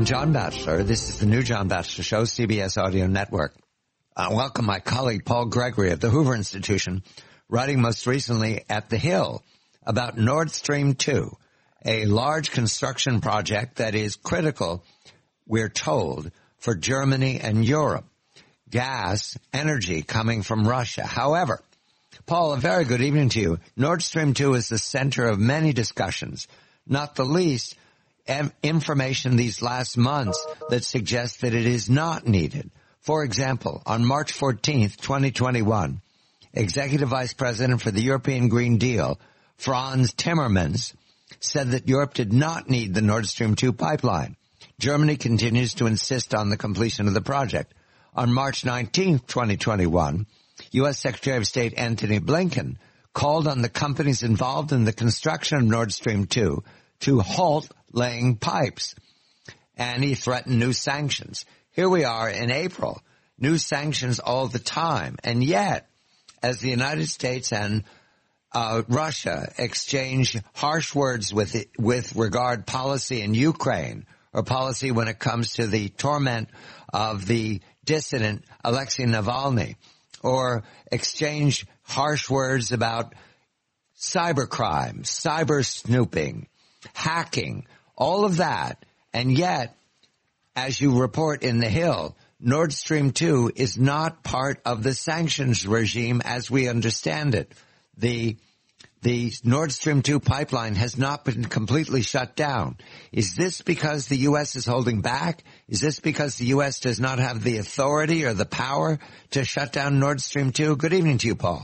John Batchelor. This is the new John Batchelor Show, CBS Audio Network. Welcome my colleague Paul Gregory of the Hoover Institution, writing most recently at The Hill about Nord Stream 2, a large construction project that is critical, we're told, for Germany and Europe. Gas, energy coming from Russia. However, Paul, a very good evening to you. Nord Stream 2 is the center of many discussions, not the least information these last months that suggests that it is not needed. For example, on March 14th, 2021, Executive Vice President for the European Green Deal, Frans Timmermans, said that Europe did not need the Nord Stream 2 pipeline. Germany continues to insist on the completion of the project. On March 19th, 2021, U.S. Secretary of State Antony Blinken called on the companies involved in the construction of Nord Stream 2 to halt laying pipes, and he threatened new sanctions. Here we are in April, new sanctions all the time, and yet, as the United States and Russia exchange harsh words with regard policy in Ukraine, or policy when it comes to the torment of the dissident Alexei Navalny, or exchange harsh words about cybercrime, cyber snooping, hacking, all of that, and yet, as you report in The Hill, Nord Stream 2 is not part of the sanctions regime as we understand it. The Nord Stream 2 pipeline has not been completely shut down. Is this because the U.S. is holding back? Is this because the U.S. does not have the authority or the power to shut down Nord Stream 2? Good evening to you, Paul.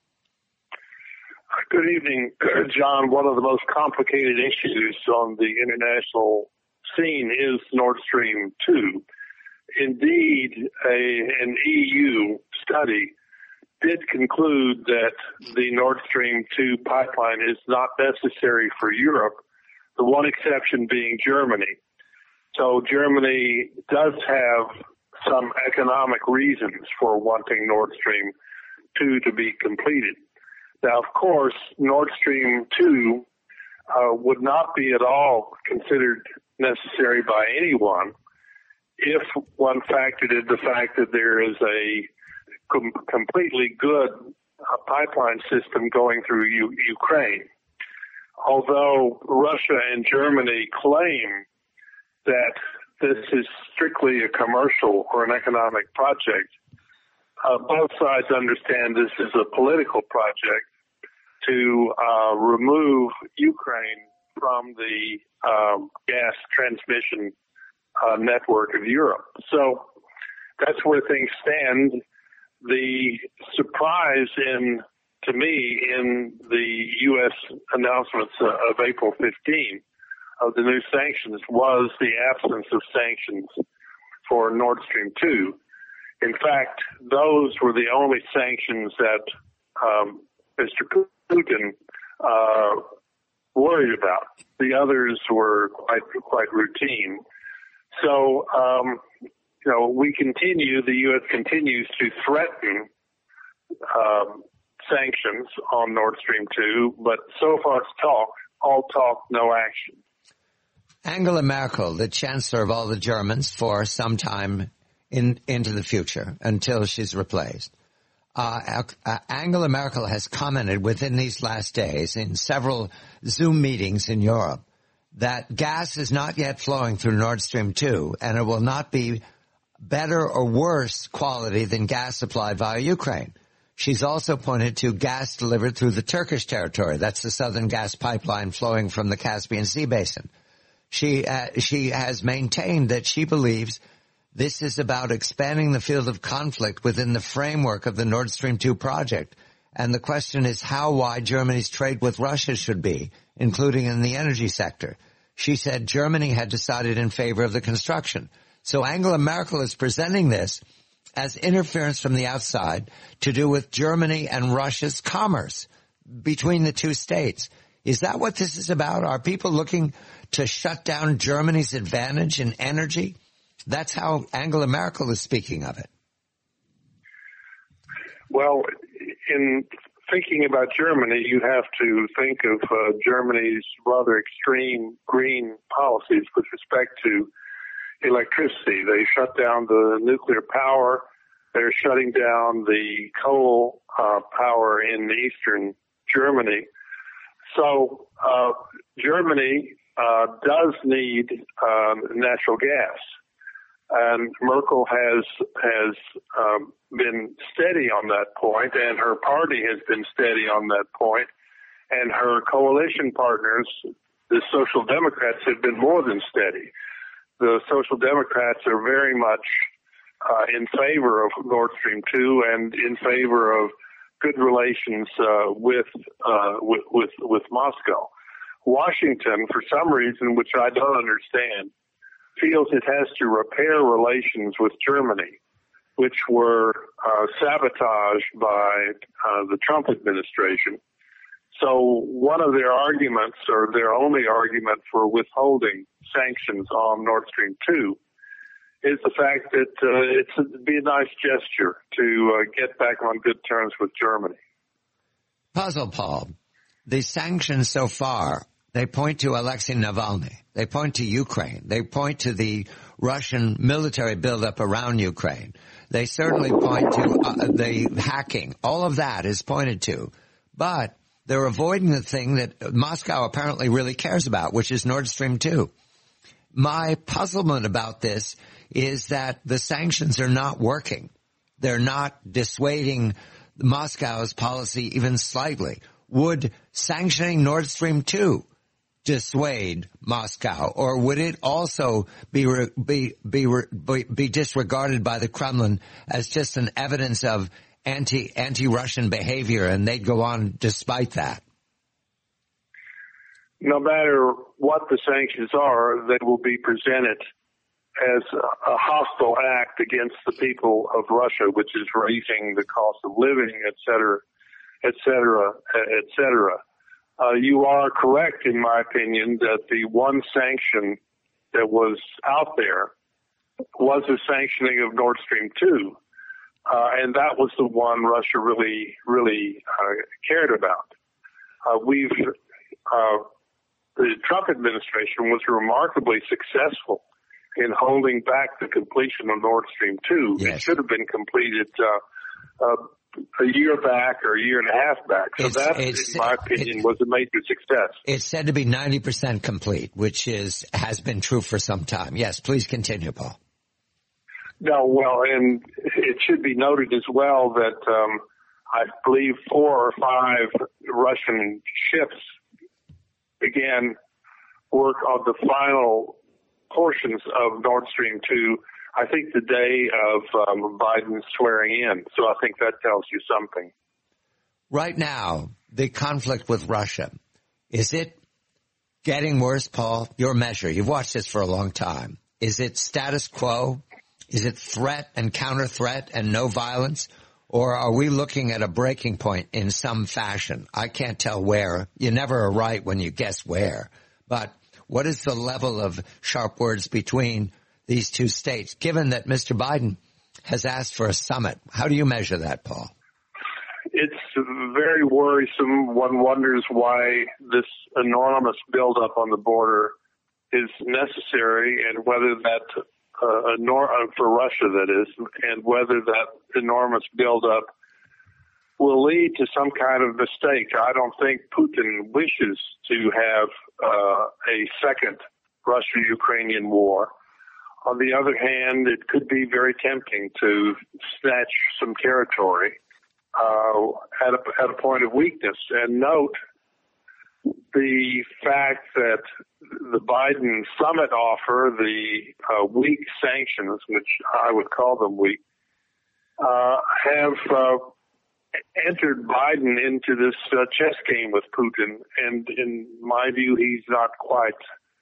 Good evening, John. One of the most complicated issues on the international scene is Nord Stream 2. Indeed, an EU study did conclude that the Nord Stream 2 pipeline is not necessary for Europe, the one exception being Germany. So Germany does have some economic reasons for wanting Nord Stream 2 to be completed. Now, of course, Nord Stream 2 would not be at all considered necessary by anyone if one factored in the fact that there is a completely good pipeline system going through Ukraine. Although Russia and Germany claim that this is strictly a commercial or an economic project, both sides understand this is a political project to remove Ukraine from the gas transmission network of Europe. So that's where things stand. The surprise to me in the U.S. announcements of April 15 of the new sanctions was the absence of sanctions for Nord Stream 2. In fact, those were the only sanctions that Mr. Putin worried about. The others were quite routine. So, the U.S. continues to threaten sanctions on Nord Stream 2, but so far it's talk, all talk, no action. Angela Merkel, the chancellor of all the Germans for some time into the future until she's replaced, Angela Merkel has commented within these last days in several Zoom meetings in Europe that gas is not yet flowing through Nord Stream 2, and it will not be better or worse quality than gas supplied via Ukraine. She's also pointed to gas delivered through the Turkish territory. That's the southern gas pipeline flowing from the Caspian Sea basin. She has maintained that she believes this is about expanding the field of conflict within the framework of the Nord Stream 2 project. And the question is how wide Germany's trade with Russia should be, including in the energy sector. She said Germany had decided in favor of the construction. So Angela Merkel is presenting this as interference from the outside to do with Germany and Russia's commerce between the two states. Is that what this is about? Are people looking to shut down Germany's advantage in energy? That's how Angela Merkel is speaking of it. Well, in thinking about Germany, you have to think of Germany's rather extreme green policies with respect to electricity. They shut down the nuclear power. They're shutting down the coal power in eastern Germany. So Germany does need natural gas. And Merkel has been steady on that point, and her party has been steady on that point, and her coalition partners, the Social Democrats, have been more than steady. The Social Democrats are very much in favor of Nord Stream 2 and in favor of good relations with Moscow. Washington, for some reason, which I don't understand, feels it has to repair relations with Germany, which were sabotaged by the Trump administration. So one of their arguments, or their only argument for withholding sanctions on Nord Stream 2, is the fact that it'd be a nice gesture to get back on good terms with Germany. Puzzle, Paul. The sanctions so far, they point to Alexei Navalny. They point to Ukraine. They point to the Russian military buildup around Ukraine. They certainly point to the hacking. All of that is pointed to. But they're avoiding the thing that Moscow apparently really cares about, which is Nord Stream 2. My puzzlement about this is that the sanctions are not working. They're not dissuading Moscow's policy even slightly. Would sanctioning Nord Stream 2 dissuade Moscow, or would it also be disregarded by the Kremlin as just an evidence of anti-Russian behavior, and they'd go on despite that? No matter what the sanctions are, they will be presented as a hostile act against the people of Russia, which is raising the cost of living, et cetera, et cetera, et cetera. You are correct, in my opinion, that the one sanction that was out there was the sanctioning of Nord Stream 2. And that was the one Russia really cared about. The Trump administration was remarkably successful in holding back the completion of Nord Stream 2. Yes. It should have been completed a year back or a year and a half back. So that, in my opinion, was a major success. It's said to be 90% complete, which has been true for some time. Yes, please continue, Paul. No, well, and it should be noted as well that I believe 4 or 5 Russian ships began work on the final portions of Nord Stream 2, I think the day of Biden swearing in. So I think that tells you something. Right now, the conflict with Russia, is it getting worse, Paul? Your measure. You've watched this for a long time. Is it status quo? Is it threat and counter-threat and no violence? Or are we looking at a breaking point in some fashion? I can't tell where. You never are right when you guess where. But what is the level of sharp words between these two states, given that Mr. Biden has asked for a summit? How do you measure that, Paul? It's very worrisome. One wonders why this enormous buildup on the border is necessary, and whether that for Russia, that is, and whether that enormous buildup will lead to some kind of mistake. I don't think Putin wishes to have a second Russia-Ukrainian war. On the other hand, it could be very tempting to snatch some territory at a point of weakness. And note the fact that the Biden summit offer, the weak sanctions, which I would call them weak, have entered Biden into this chess game with Putin. And in my view, he's not quite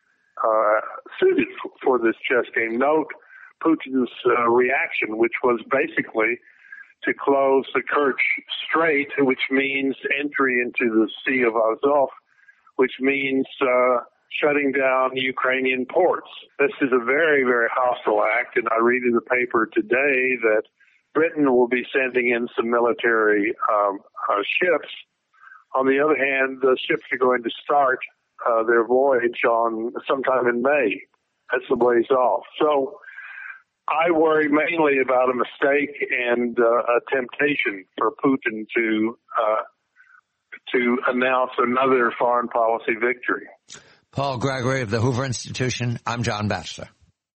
suited for this chess game. Note Putin's reaction, which was basically to close the Kerch Strait, which means entry into the Sea of Azov, which means shutting down Ukrainian ports. This is a very, very hostile act, and I read in the paper today that Britain will be sending in some military ships. On the other hand, the ships are going to start their voyage on sometime in May. that's a ways off. So I worry mainly about a mistake and a temptation for Putin to announce another foreign policy victory. Paul Gregory of the Hoover Institution. I'm John Batchelor.